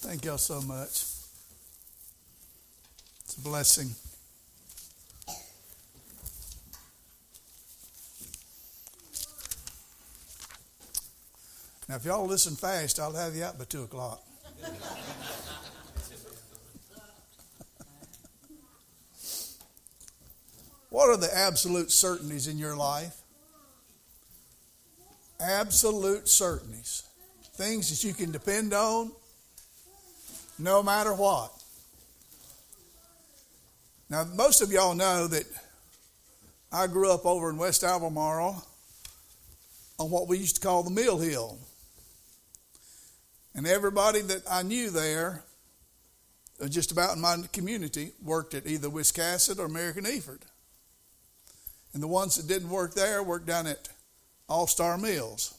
Thank y'all so much. It's a blessing. Now, if y'all listen fast, I'll have you out by 2 o'clock. What are the absolute certainties in your life? Absolute certainties. Things that you can depend on no matter what. Now, most of y'all know that I grew up over in West Albemarle on what we used to call the Mill Hill. And everybody that I knew there, just about in my community, worked at either Wiscasset or American Eford. And the ones that didn't work there worked down at All-Star Mills.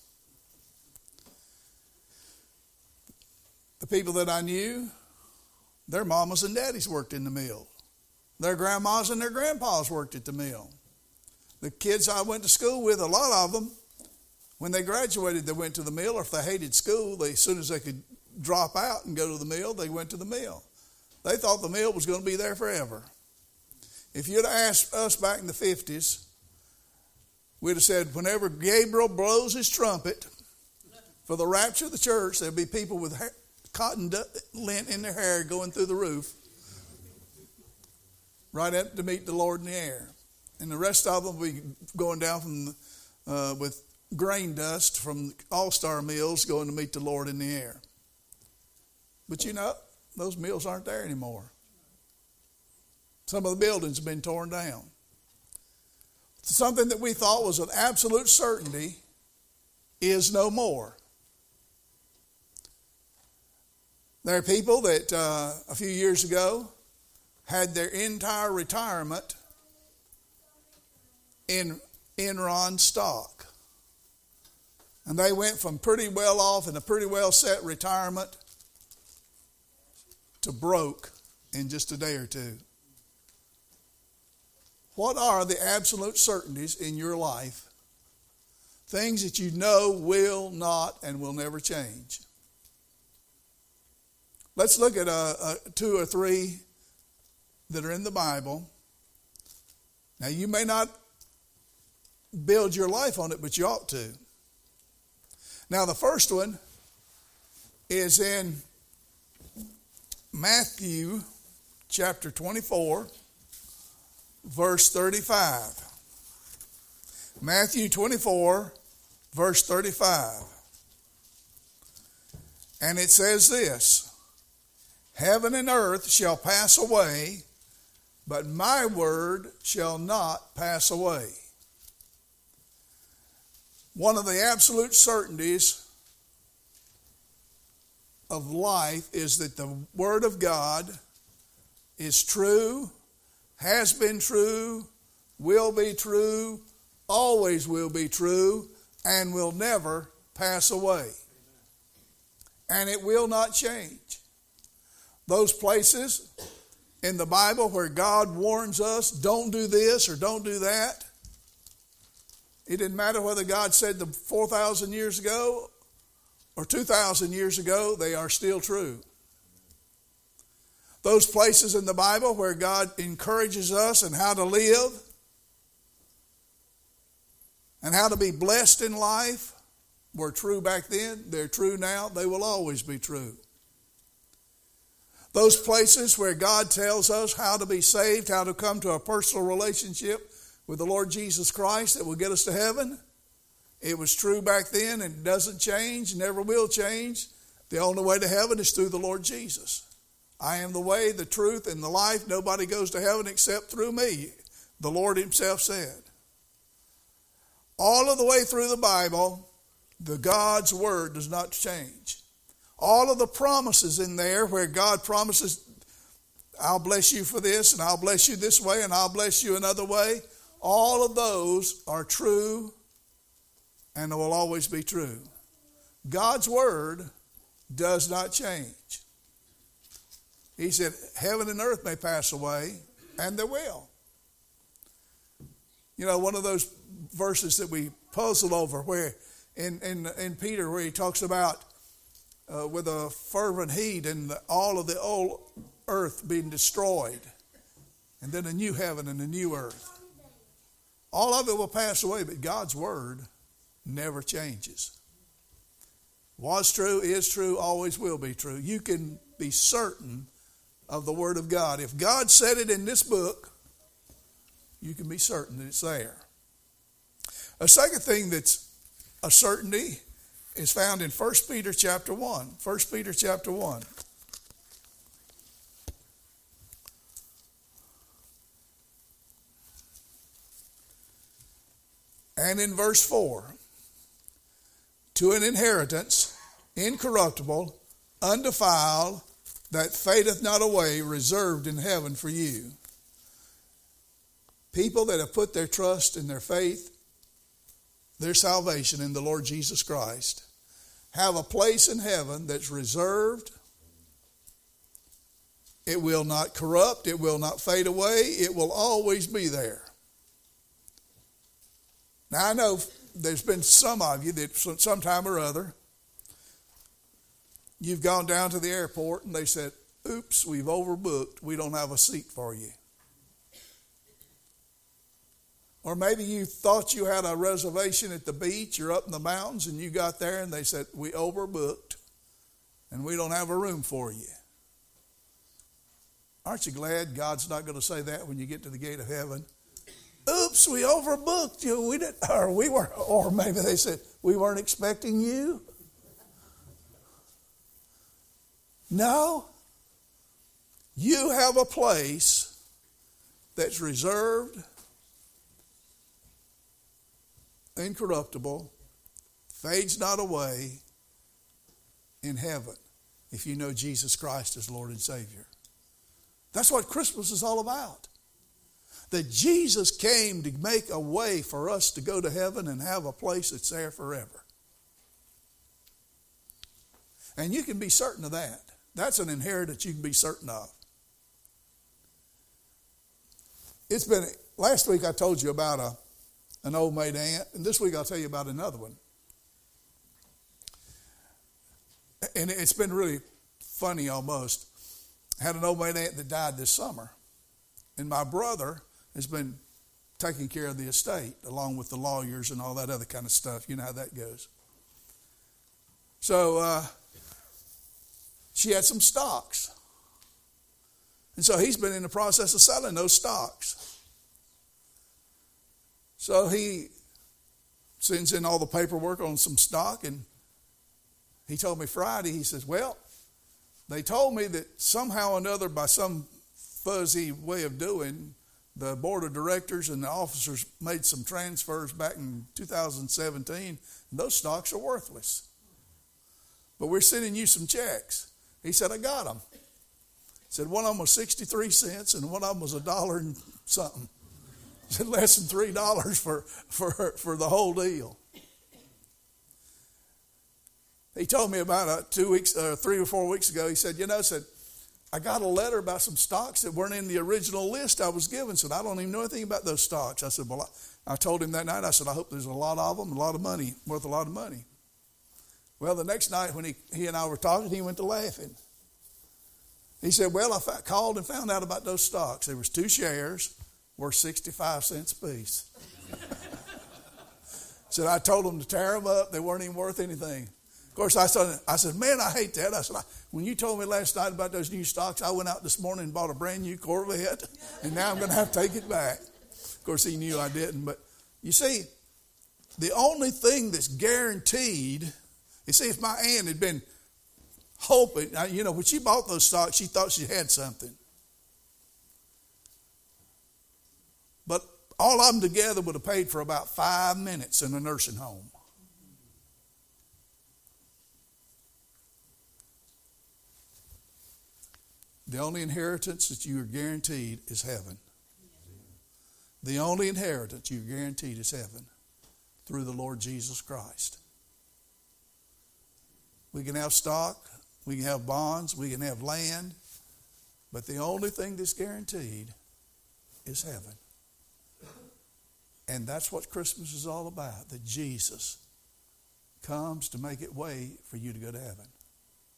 The people that I knew, their mamas and daddies worked in the mill. Their grandmas and their grandpas worked at the mill. The kids I went to school with, a lot of them, when they graduated, they went to the mill, or if they hated school, as soon as they could drop out and go to the mill, they went to the mill. They thought the mill was going to be there forever. If you'd asked us back in the 50s, we'd have said, whenever Gabriel blows his trumpet for the rapture of the church, there'll be people with cotton lint in their hair going through the roof, right up to meet the Lord in the air. And the rest of them will be going down from with grain dust from All-Star Mills going to meet the Lord in the air. But you know, those mills aren't there anymore. Some of the buildings have been torn down. Something that we thought was an absolute certainty is no more. There are people that a few years ago had their entire retirement in Enron stock. And they went from pretty well off in a pretty well set retirement to broke in just a day or two. What are the absolute certainties in your life? Things that you know will not and will never change. Let's look at 2 or 3 that are in the Bible. Now, you may not build your life on it, but you ought to. Now, the first one is in Matthew chapter 24, verse 35. Matthew 24, verse 35. And it says this: heaven and earth shall pass away, but my word shall not pass away. One of the absolute certainties of life is that the Word of God is true, has been true, will be true, always will be true, and will never pass away. And it will not change. Those places in the Bible where God warns us, don't do this or don't do that, it didn't matter whether God said them 4,000 years ago or 2,000 years ago, they are still true. Those places in the Bible where God encourages us in how to live and how to be blessed in life were true back then. They're true now. They will always be true. Those places where God tells us how to be saved, how to come to a personal relationship with the Lord Jesus Christ that will get us to heaven, it was true back then and it doesn't change, never will change. The only way to heaven is through the Lord Jesus. I am the way, the truth, and the life. Nobody goes to heaven except through me, the Lord himself said. All of the way through the Bible, the God's word does not change. All of the promises in there where God promises, I'll bless you for this, and I'll bless you this way, and I'll bless you another way, all of those are true and will always be true. God's word does not change. He said, heaven and earth may pass away, and they will. You know, one of those verses that we puzzle over where in Peter where he talks about with a fervent heat and all of the old earth being destroyed. And then a new heaven and a new earth. All of it will pass away, but God's word never changes. Was true, is true, always will be true. You can be certain of the word of God. If God said it in this book, you can be certain that it's there. A second thing that's a certainty is found in 1 Peter chapter 1. 1 Peter chapter 1. And in verse 4, to an inheritance, incorruptible, undefiled, that fadeth not away, reserved in heaven for you. People that have put their trust and their faith, their salvation in the Lord Jesus Christ, have a place in heaven that's reserved. It will not corrupt. It will not fade away. It will always be there. Now, I know there's been some of you that sometime or other, you've gone down to the airport and they said, oops, we've overbooked. We don't have a seat for you. Or maybe you thought you had a reservation at the beach or up in the mountains and you got there and they said, we overbooked and we don't have a room for you. Aren't you glad God's not going to say that when you get to the gate of heaven? Oops, we overbooked you. Or maybe they said, we weren't expecting you. No. You have a place that's reserved, incorruptible, fades not away in heaven if you know Jesus Christ as Lord and Savior. That's what Christmas is all about. That Jesus came to make a way for us to go to heaven and have a place that's there forever. And you can be certain of that. That's an inheritance you can be certain of. Last week I told you about an old maid aunt, and this week I'll tell you about another one. And it's been really funny almost. I had an old maid aunt that died this summer. And my brother has been taking care of the estate along with the lawyers and all that other kind of stuff. You know how that goes. So she had some stocks. And so he's been in the process of selling those stocks. So he sends in all the paperwork on some stock, and he told me Friday, he says, well, they told me that somehow or another, by some fuzzy way of doing, the board of directors and the officers made some transfers back in 2017, and those stocks are worthless. But we're sending you some checks. He said, I got them. He said, one of them was 63 cents and one of them was $1 and something. He said, less than $3 for the whole deal. He told me about 3 or 4 weeks ago, he said, I got a letter about some stocks that weren't in the original list I was given. Said, I don't even know anything about those stocks. I said, well, I told him that night, I said, I hope there's a lot of them, a lot of money, worth a lot of money. Well, the next night when he and I were talking, he went to laughing. He said, well, I called and found out about those stocks. There was 2 shares worth 65 cents apiece. Said, I told them to tear them up. They weren't even worth anything. Of course, I said, man, I hate that. I said, when you told me last night about those new stocks, I went out this morning and bought a brand new Corvette, and now I'm going to have to take it back. Of course, he knew I didn't. But you see, the only thing that's guaranteed, you see, if my aunt had been hoping, when she bought those stocks, she thought she had something. But all of them together would have paid for about 5 minutes in a nursing home. The only inheritance that you are guaranteed is heaven. The only inheritance you're guaranteed is heaven through the Lord Jesus Christ. We can have stock, we can have bonds, we can have land, but the only thing that's guaranteed is heaven. And that's what Christmas is all about, that Jesus comes to make it way for you to go to heaven.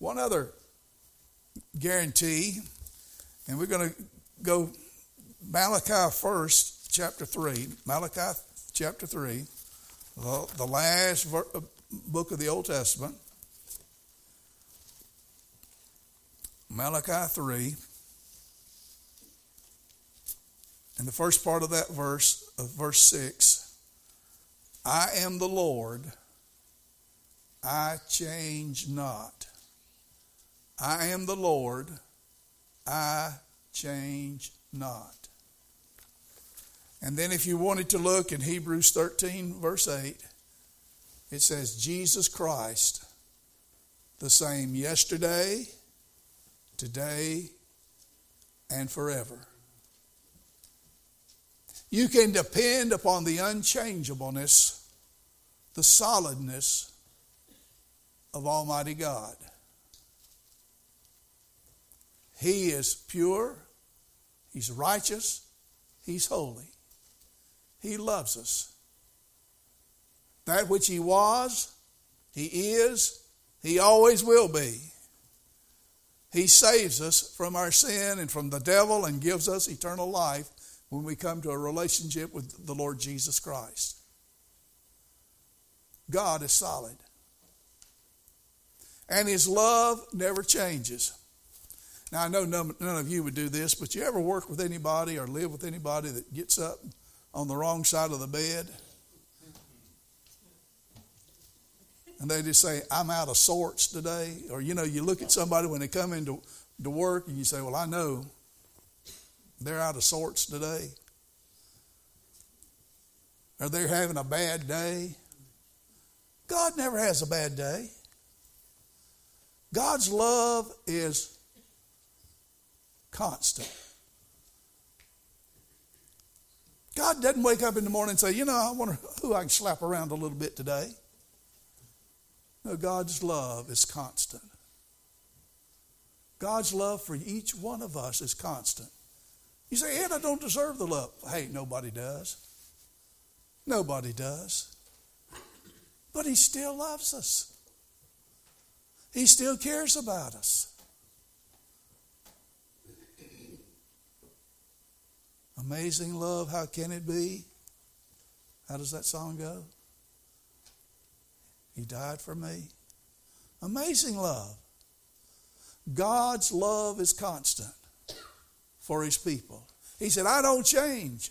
One other guarantee, and we're going to go Malachi first, chapter 3. Malachi chapter 3, the last book of the Old Testament. Malachi 3. And the first part of that verse, verse 6, I am the Lord, I change not. I am the Lord, I change not. And then if you wanted to look in Hebrews 13, verse 8, it says, Jesus Christ, the same yesterday, today, and forever. You can depend upon the unchangeableness, the solidness of Almighty God. He is pure, He's righteous, He's holy. He loves us. That which He was, He is, He always will be. He saves us from our sin and from the devil and gives us eternal life when we come to a relationship with the Lord Jesus Christ. God is solid. And His love never changes. Now, I know none of you would do this, but you ever work with anybody or live with anybody that gets up on the wrong side of the bed? And they just say, I'm out of sorts today. Or, you look at somebody when they come into work and you say, well, I know they're out of sorts today. Or they're having a bad day. God never has a bad day. God's love is constant. God doesn't wake up in the morning and say, I wonder who I can slap around a little bit today. No, God's love is constant. God's love for each one of us is constant. You say, Ed, I don't deserve the love. Hey, nobody does. Nobody does. But He still loves us. He still cares about us. Amazing love, how can it be? How does that song go? He died for me. Amazing love. God's love is constant for His people. He said, I don't change.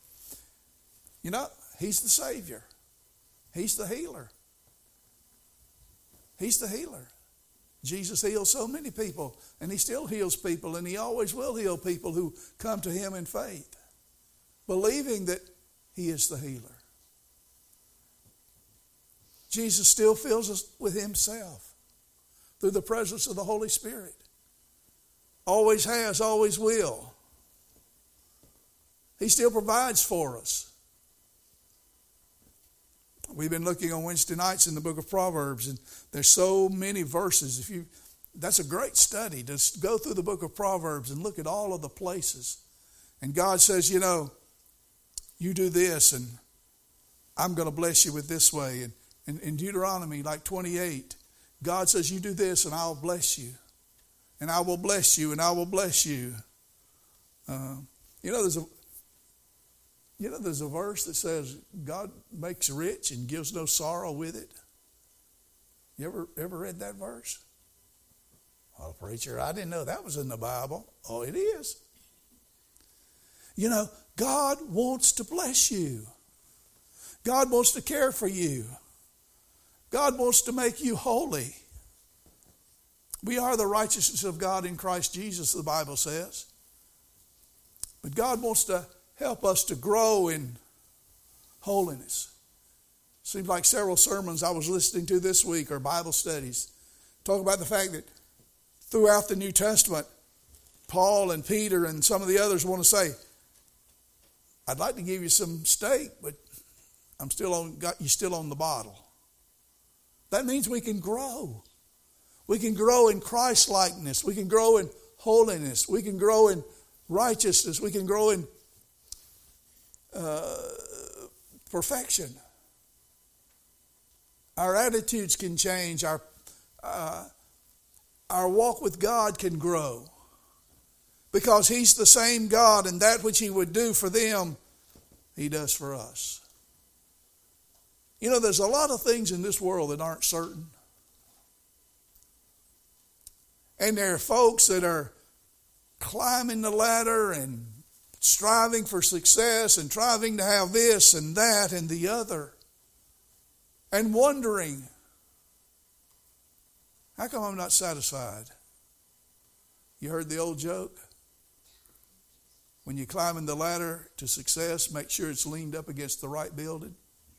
He's the Savior. He's the healer. He's the healer. Jesus healed so many people, and He still heals people, and He always will heal people who come to Him in faith, believing that He is the healer. Jesus still fills us with Himself through the presence of the Holy Spirit. Always has, always will. He still provides for us. We've been looking on Wednesday nights in the book of Proverbs, and there's so many verses. That's a great study to go through the book of Proverbs and look at all of the places. And God says, you do this, and I'm going to bless you with this way. And in Deuteronomy, like 28, God says, you do this, and I'll bless you. And I will bless you, and I will bless you. There's a verse that says God makes rich and gives no sorrow with it. You ever read that verse? Oh, preacher, I didn't know that was in the Bible. Oh, it is. God wants to bless you. God wants to care for you. God wants to make you holy. We are the righteousness of God in Christ Jesus, the Bible says. But God wants to help us to grow in holiness. Seems like several sermons I was listening to this week or Bible studies talk about the fact that throughout the New Testament, Paul and Peter and some of the others want to say, I'd like to give you some steak, but got you still on the bottle. That means we can grow. We can grow in Christ-likeness. We can grow in holiness. We can grow in righteousness. We can grow in perfection. Our attitudes can change. our walk with God can grow. Because He's the same God, and that which He would do for them, He does for us. You know, there's a lot of things in this world that aren't certain. And there are folks that are climbing the ladder and striving for success and striving to have this and that and the other. And wondering, how come I'm not satisfied? You heard the old joke? When you're climbing the ladder to success, make sure it's leaned up against the right building.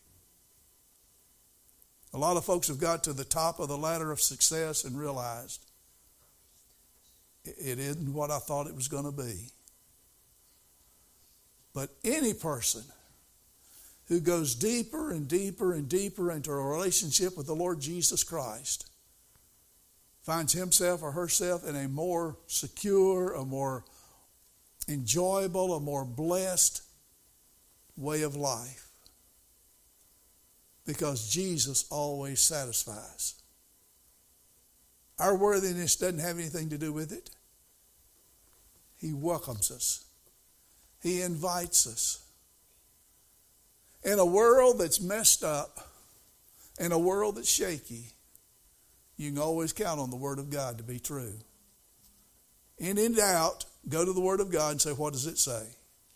A lot of folks have got to the top of the ladder of success and realized it isn't what I thought it was going to be. But any person who goes deeper and deeper and deeper into a relationship with the Lord Jesus Christ finds himself or herself in a more secure, a more enjoyable, a more blessed way of life. Because Jesus always satisfies. Our worthiness doesn't have anything to do with it. He welcomes us. He invites us. In a world that's messed up, in a world that's shaky, you can always count on the Word of God to be true. And in doubt, go to the Word of God and say, what does it say?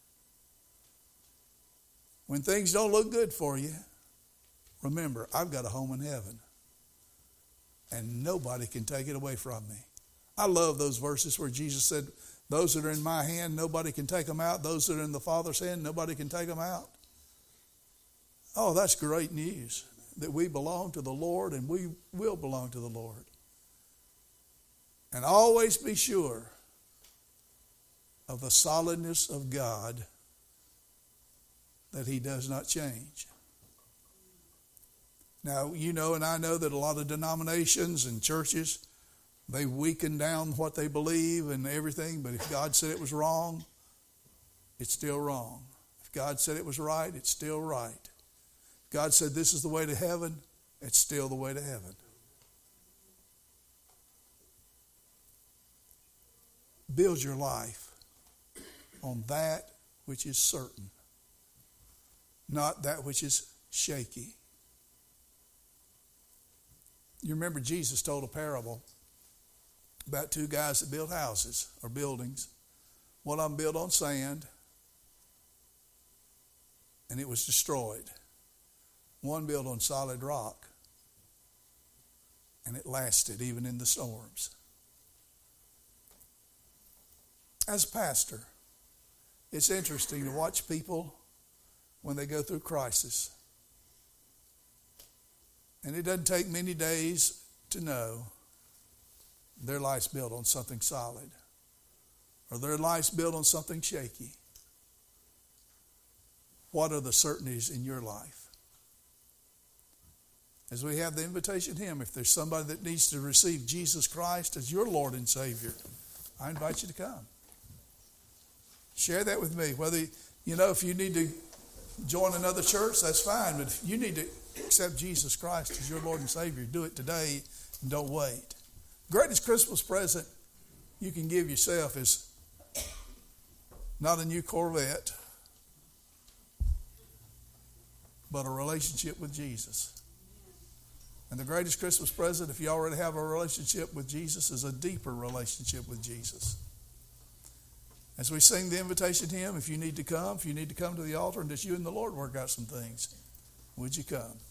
When things don't look good for you, remember, I've got a home in heaven. And nobody can take it away from me. I love those verses where Jesus said, those that are in my hand, nobody can take them out. Those that are in the Father's hand, nobody can take them out. Oh, that's great news. That we belong to the Lord and we will belong to the Lord. And always be sure of the solidness of God, that He does not change. Now, you know and I know that a lot of denominations and churches, they weaken down what they believe and everything, but if God said it was wrong, it's still wrong. If God said it was right, it's still right. If God said this is the way to heaven, it's still the way to heaven. Build your life on that which is certain, not that which is shaky. You remember Jesus told a parable about two guys that built houses or buildings. One of them built on sand, and it was destroyed. One built on solid rock, and it lasted even in the storms. As a pastor, it's interesting to watch people when they go through crisis. And it doesn't take many days to know their life's built on something solid or their life's built on something shaky. What are the certainties in your life? As we have the invitation hymn, if there's somebody that needs to receive Jesus Christ as your Lord and Savior, I invite you to come. Share that with me. Whether, if you need to join another church, that's fine. But if you need to accept Jesus Christ as your Lord and Savior, do it today and don't wait. Greatest Christmas present you can give yourself is not a new Corvette, but a relationship with Jesus. And the greatest Christmas present, if you already have a relationship with Jesus, is a deeper relationship with Jesus. As we sing the invitation hymn, if you need to come to the altar and just you and the Lord work out some things, would you come?